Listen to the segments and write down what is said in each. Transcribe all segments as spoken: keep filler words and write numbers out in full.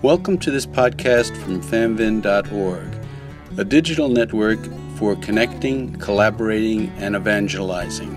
Welcome to this podcast from famvin dot org, a digital network for connecting, collaborating, and evangelizing.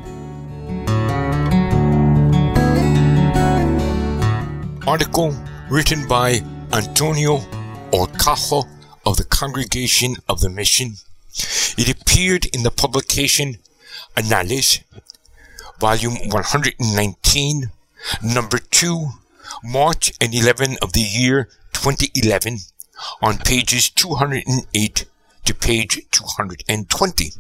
Article written by Antonio Horcajo of the Congregation of the Mission. It appeared in the publication Annales, volume one hundred nineteen, number two, March and eleven of the year twenty eleven, on pages two hundred eight to page two hundred twenty.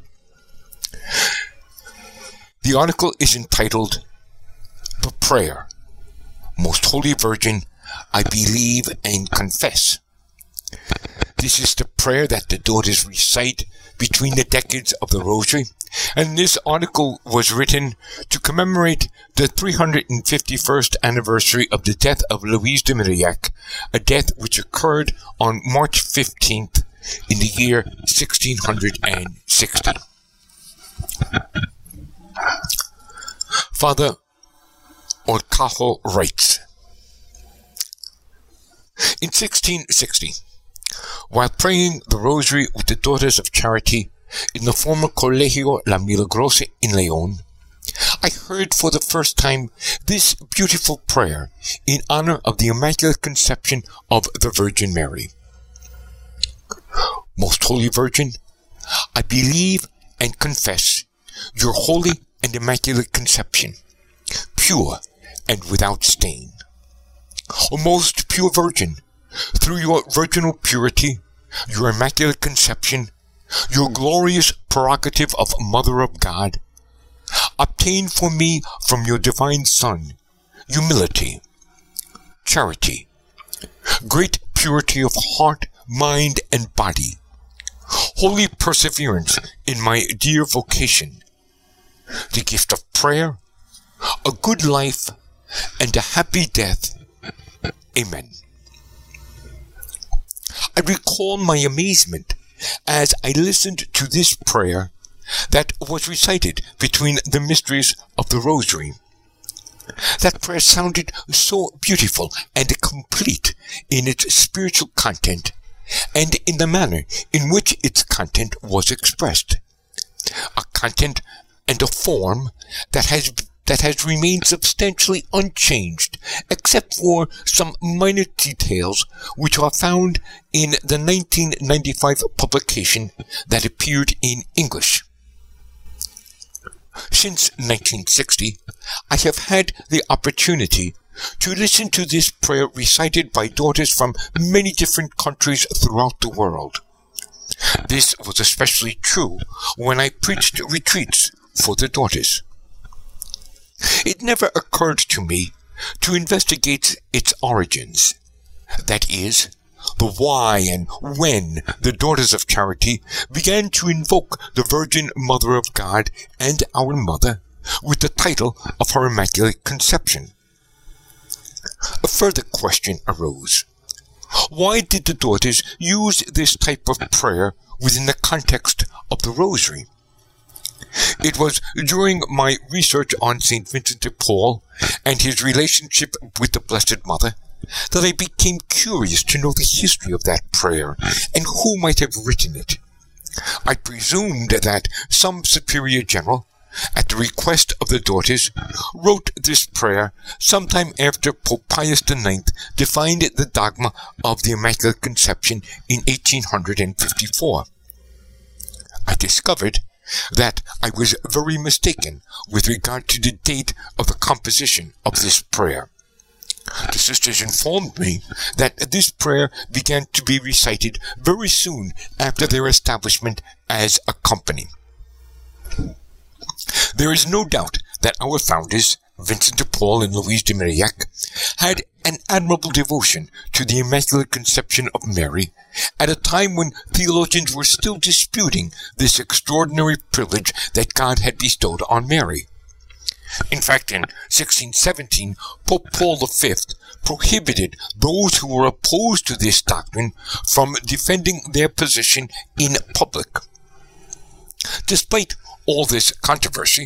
The article is entitled, The Prayer. Most Holy Virgin, I believe and confess. This is the prayer that the daughters recite between the decades of the Rosary, and this article was written to commemorate the three hundred fifty-first anniversary of the death of Louise de Marillac, a death which occurred on March fifteenth in the year sixteen sixty. Father Horcajo writes, in sixteen sixty, while praying the Rosary with the Daughters of Charity in the former Colegio La Milagrosa in León, I heard for the first time this beautiful prayer in honor of the Immaculate Conception of the Virgin Mary. Most Holy Virgin, I believe and confess your holy and immaculate conception, pure and without stain. O most pure Virgin, through your virginal purity, your immaculate conception, your glorious prerogative of Mother of God, obtain for me from your divine Son humility, charity, great purity of heart, mind, and body, holy perseverance in my dear vocation, the gift of prayer, a good life, and a happy death. Amen. I recall my amazement as I listened to this prayer that was recited between the mysteries of the Rosary. That prayer sounded so beautiful and complete in its spiritual content and in the manner in which its content was expressed. A content and a form that has that has remained substantially unchanged, except for some minor details which are found in the nineteen ninety-five publication that appeared in English. Since nineteen sixty, I have had the opportunity to listen to this prayer recited by daughters from many different countries throughout the world. This was especially true when I preached retreats for the daughters. It never occurred to me to investigate its origins, that is, the why and when the Daughters of Charity began to invoke the Virgin Mother of God and our Mother with the title of her Immaculate Conception. A further question arose. Why did the daughters use this type of prayer within the context of the Rosary? It was during my research on Saint Vincent de Paul and his relationship with the Blessed Mother that I became curious to know the history of that prayer and who might have written it. I presumed that some superior general, at the request of the daughters, wrote this prayer sometime after Pope Pius the Ninth defined the dogma of the Immaculate Conception in eighteen fifty-four. I discovered that I was very mistaken with regard to the date of the composition of this prayer. The sisters informed me that this prayer began to be recited very soon after their establishment as a company. There is no doubt that our founders, Vincent de Paul and Louise de Marillac, had an admirable devotion to the Immaculate Conception of Mary at a time when theologians were still disputing this extraordinary privilege that God had bestowed on Mary. In fact, in sixteen seventeen, Pope Paul the Fifth prohibited those who were opposed to this doctrine from defending their position in public. Despite all this controversy,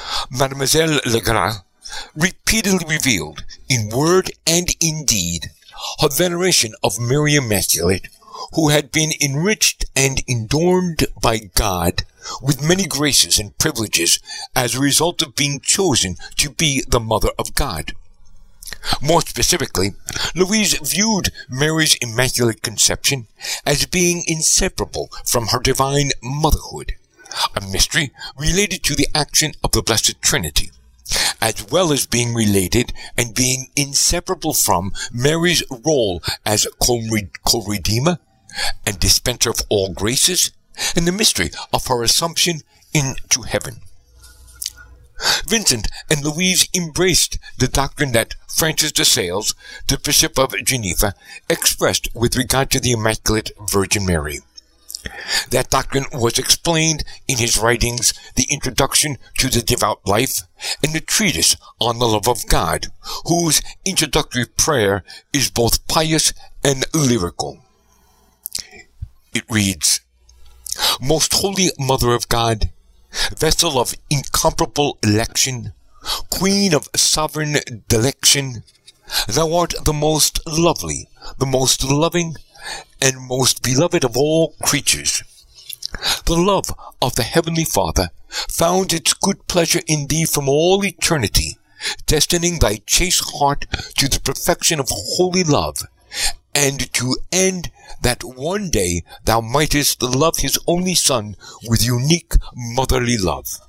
Mademoiselle Legras repeatedly revealed, in word and in deed, her veneration of Mary Immaculate, who had been enriched and adorned by God with many graces and privileges as a result of being chosen to be the Mother of God. More specifically, Louise viewed Mary's Immaculate Conception as being inseparable from her divine motherhood, a mystery related to the action of the Blessed Trinity, as well as being related and being inseparable from Mary's role as co-redeemer and dispenser of all graces, and the mystery of her assumption into heaven. Vincent and Louise embraced the doctrine that Francis de Sales, the Bishop of Geneva, expressed with regard to the Immaculate Virgin Mary. That doctrine was explained in his writings, the Introduction to the Devout Life and the Treatise on the Love of God, whose introductory prayer is both pious and lyrical. It reads, "Most Holy Mother of God, vessel of incomparable election, Queen of sovereign delection, thou art the most lovely, the most loving, and most beloved of all creatures. The love of the Heavenly Father found its good pleasure in thee from all eternity, destining thy chaste heart to the perfection of holy love, and to end that one day thou mightest love his only Son with unique motherly love."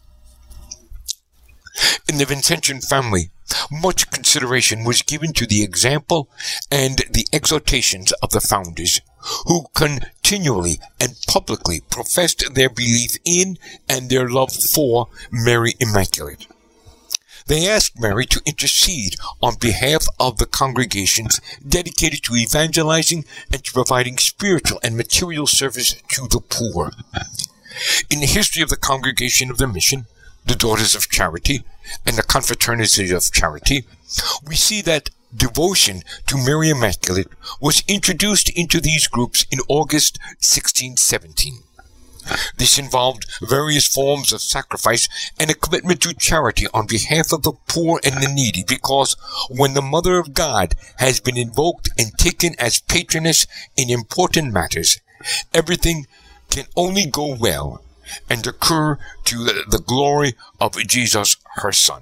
In the Vincentian family, much consideration was given to the example and the exhortations of the founders, who continually and publicly professed their belief in and their love for Mary Immaculate. They asked Mary to intercede on behalf of the congregations dedicated to evangelizing and to providing spiritual and material service to the poor. In the history of the Congregation of the Mission, the Daughters of Charity, and the Confraternity of Charity, we see that devotion to Mary Immaculate was introduced into these groups in August sixteen seventeen. This involved various forms of sacrifice and a commitment to charity on behalf of the poor and the needy, because when the Mother of God has been invoked and taken as patroness in important matters, everything can only go well and occur to the glory of Jesus, her Son.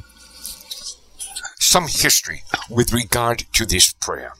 Some history with regard to this prayer.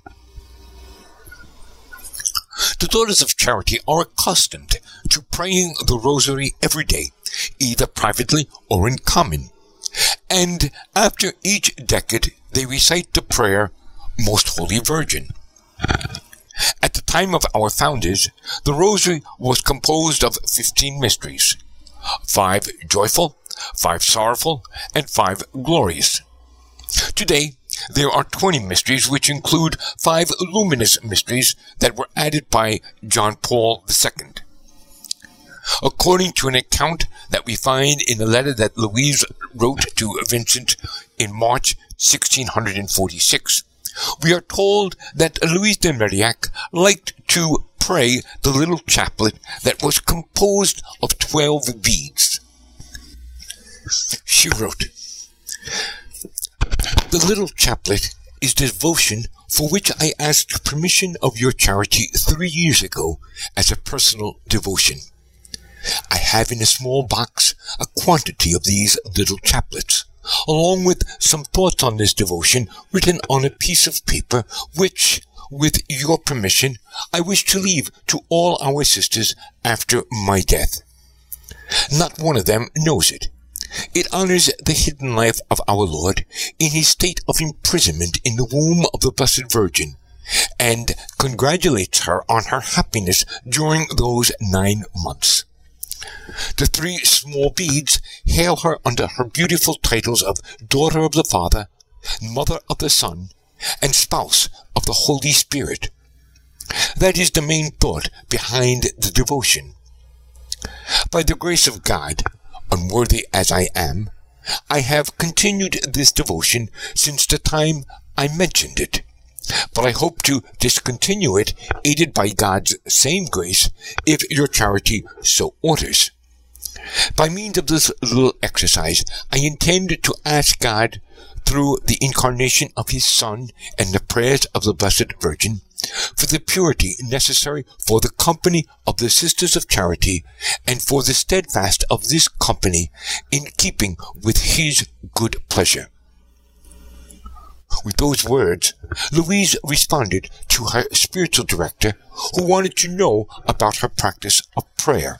The Daughters of Charity are accustomed to praying the Rosary every day, either privately or in common. And after each decade, they recite the prayer, Most Holy Virgin. At the time of our founders, the Rosary was composed of fifteen mysteries, five joyful, five sorrowful, and five glorious. Today, there are twenty mysteries, which include five luminous mysteries that were added by John Paul the Second. According to an account that we find in a letter that Louise wrote to Vincent in March sixteen forty-six, we are told that Louise de Marillac liked to pray the little chaplet that was composed of twelve beads. She wrote, "The little chaplet is devotion for which I asked permission of your charity three years ago as a personal devotion. I have in a small box a quantity of these little chaplets, along with some thoughts on this devotion written on a piece of paper, which, with your permission, I wish to leave to all our sisters after my death. Not one of them knows it. It honors the hidden life of our Lord in his state of imprisonment in the womb of the Blessed Virgin, and congratulates her on her happiness during those nine months. The three small beads hail her under her beautiful titles of Daughter of the Father, Mother of the Son, and Spouse of the Holy Spirit. That is the main thought behind the devotion. By the grace of God, unworthy as I am, I have continued this devotion since the time I mentioned it, but I hope to discontinue it, aided by God's same grace, if your charity so orders. By means of this little exercise, I intend to ask God through the incarnation of his Son and the prayers of the Blessed Virgin, for the purity necessary for the company of the Sisters of Charity, and for the steadfast of this company in keeping with his good pleasure. With those words, Louise responded to her spiritual director, who wanted to know about her practice of prayer.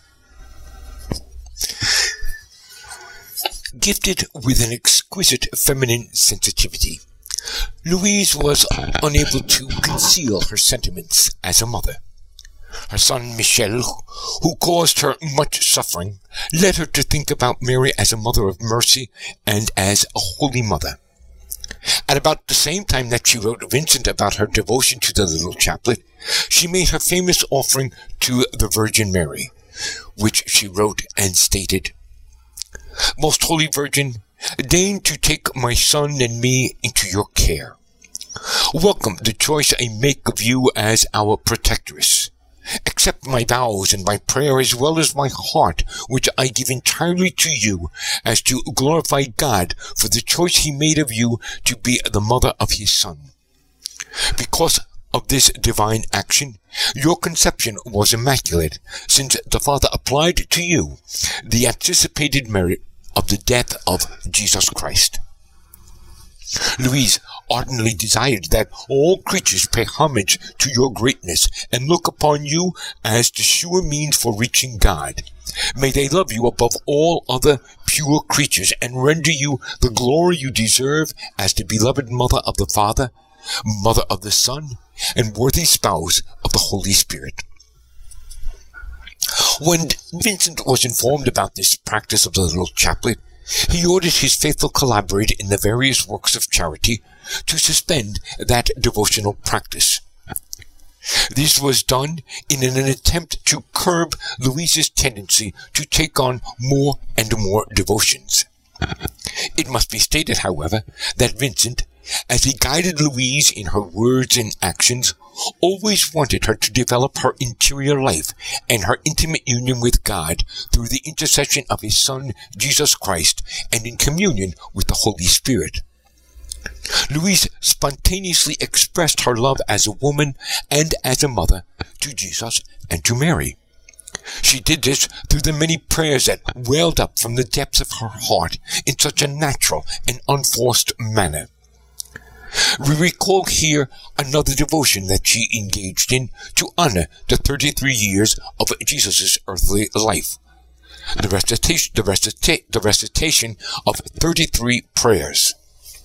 Gifted with an exquisite feminine sensitivity, Louise was unable to conceal her sentiments as a mother. Her son Michel, who caused her much suffering, led her to think about Mary as a mother of mercy and as a holy mother. At about the same time that she wrote Vincent about her devotion to the little chaplet, she made her famous offering to the Virgin Mary, which she wrote and stated, "Most Holy Virgin, deign to take my son and me into your care. Welcome the choice I make of you as our protectress. Accept my vows and my prayer as well as my heart, which I give entirely to you, as to glorify God for the choice he made of you to be the mother of his Son. Because of this divine action, your conception was immaculate, since the Father applied to you the anticipated merit of the death of Jesus Christ." Louise ardently desired that all creatures pay homage to your greatness and look upon you as the sure means for reaching God. May they love you above all other pure creatures and render you the glory you deserve as the beloved mother of the Father, mother of the Son, and worthy spouse of the Holy Spirit. When Vincent was informed about this practice of the little chaplet, he ordered his faithful collaborator in the various works of charity to suspend that devotional practice. This was done in an attempt to curb Louise's tendency to take on more and more devotions. It must be stated, however, that Vincent, as he guided Louise in her words and actions, always wanted her to develop her interior life and her intimate union with God through the intercession of his Son, Jesus Christ, and in communion with the Holy Spirit. Louise spontaneously expressed her love as a woman and as a mother to Jesus and to Mary. She did this through the many prayers that welled up from the depths of her heart in such a natural and unforced manner. We recall here another devotion that she engaged in to honor the thirty-three years of Jesus' earthly life, the recitation, the, recita- the recitation of thirty-three prayers.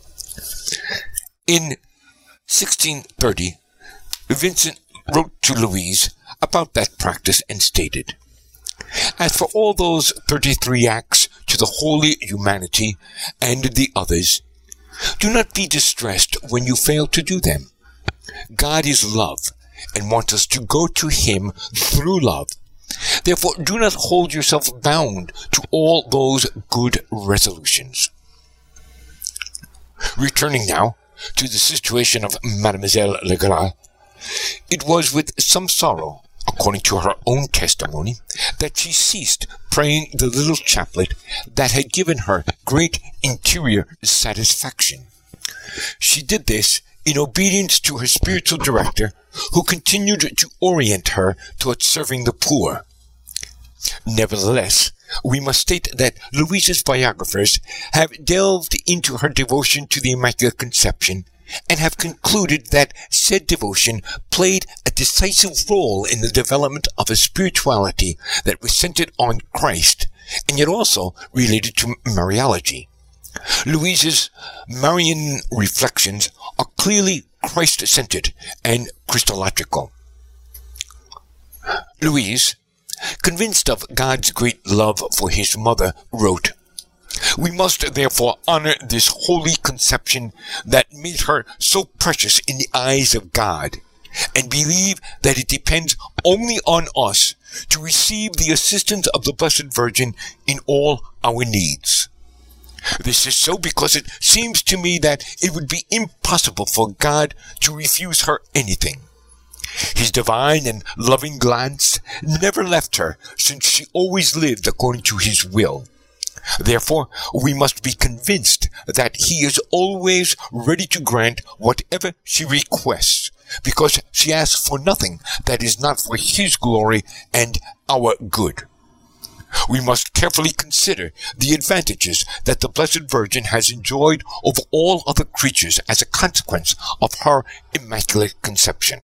In sixteen thirty, Vincent wrote to Louise about that practice and stated, "As for all those thirty-three acts to the holy humanity and the others, do not be distressed when you fail to do them. God is love and wants us to go to him through love. Therefore, do not hold yourself bound to all those good resolutions." Returning now to the situation of Mademoiselle Legras, it was with some sorrow, according to her own testimony, that she ceased praying the little chaplet that had given her great interior satisfaction. She did this in obedience to her spiritual director, who continued to orient her towards serving the poor. Nevertheless, we must state that Louise's biographers have delved into her devotion to the Immaculate Conception and have concluded that said devotion played a decisive role in the development of a spirituality that was centered on Christ, and yet also related to Mariology. Louise's Marian reflections are clearly Christ-centered and Christological. Louise, convinced of God's great love for his mother, wrote, "We must therefore honor this holy conception that made her so precious in the eyes of God, and believe that it depends only on us to receive the assistance of the Blessed Virgin in all our needs. This is so because it seems to me that it would be impossible for God to refuse her anything. His divine and loving glance never left her, since she always lived according to his will. Therefore, we must be convinced that he is always ready to grant whatever she requests, because she asks for nothing that is not for his glory and our good. We must carefully consider the advantages that the Blessed Virgin has enjoyed over all other creatures as a consequence of her Immaculate Conception.